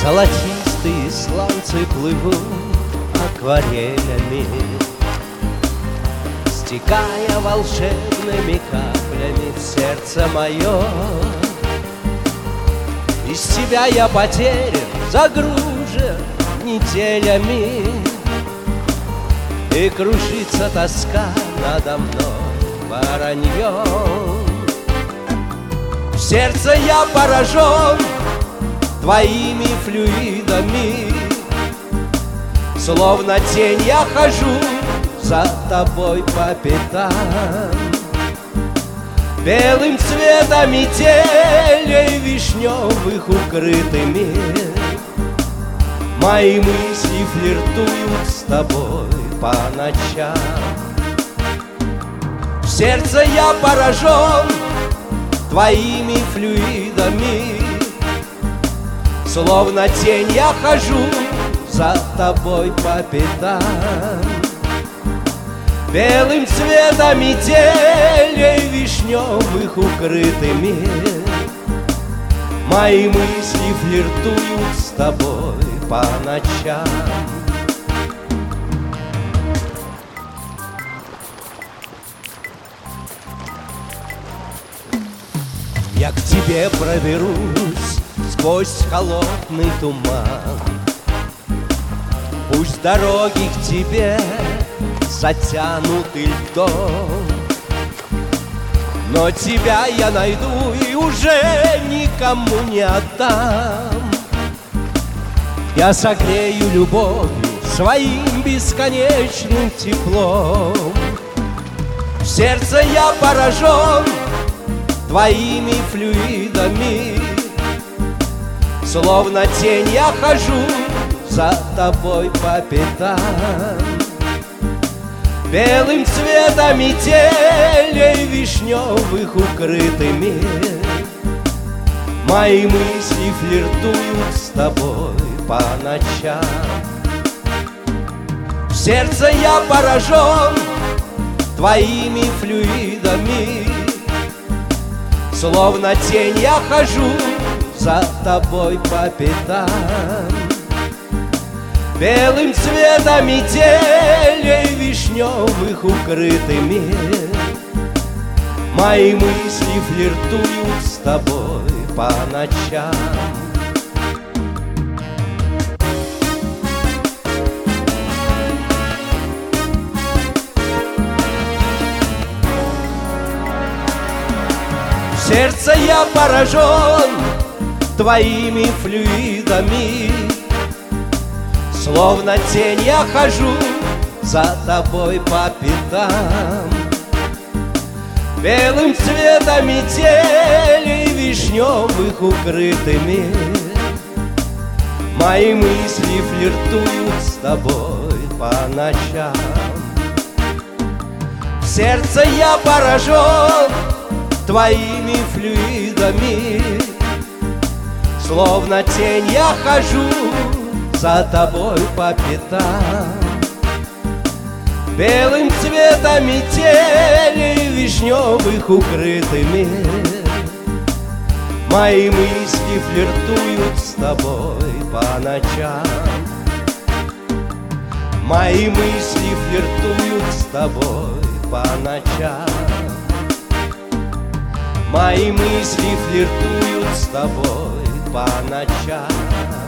Золотистые сланцы плывут акварелями, стекая волшебными каплями в сердце мое. Из тебя я потерян, загружен неделями, и кружится тоска надо мной вороньем. В сердце я поражен твоими флюидами, словно тень я хожу за тобой по пятам. Белым цветом метелей вишневых укрытыми мои мысли флиртуют с тобой по ночам. В сердце я поражен твоими флюидами, словно тень я хожу за тобой по пятам. Белым цветом метелей вишневых укрытыми мои мысли флиртуют с тобой по ночам. Я к тебе проберусь сквозь холодный туман, пусть дороги к тебе затянуты льдом, но тебя я найду и уже никому не отдам. Я согрею любовью своим бесконечным теплом. В сердце я поражен твоими флюидами, словно тень я хожу за тобой по пятам. Белым цветом метелей вишневых укрытыми мои мысли флиртуют с тобой по ночам. В сердце я поражен твоими флюидами, словно тень я хожу за тобой по пятам. Белым цветом метелей вишневых укрытыми мои мысли флиртуют с тобой по ночам. В сердце я поражен твоими флюидами, словно тень я хожу за тобой по пятам. Белым цветом метелей вишневых укрытыми мои мысли флиртуют с тобой по ночам. В сердце я поражен твоими флюидами, словно тень я хожу за тобой по пятам. Белым цветом метелей вишневых укрытыми мои мысли флиртуют с тобой по ночам. Мои мысли флиртуют с тобой по ночам. Мои мысли флиртуют с тобой по ночам.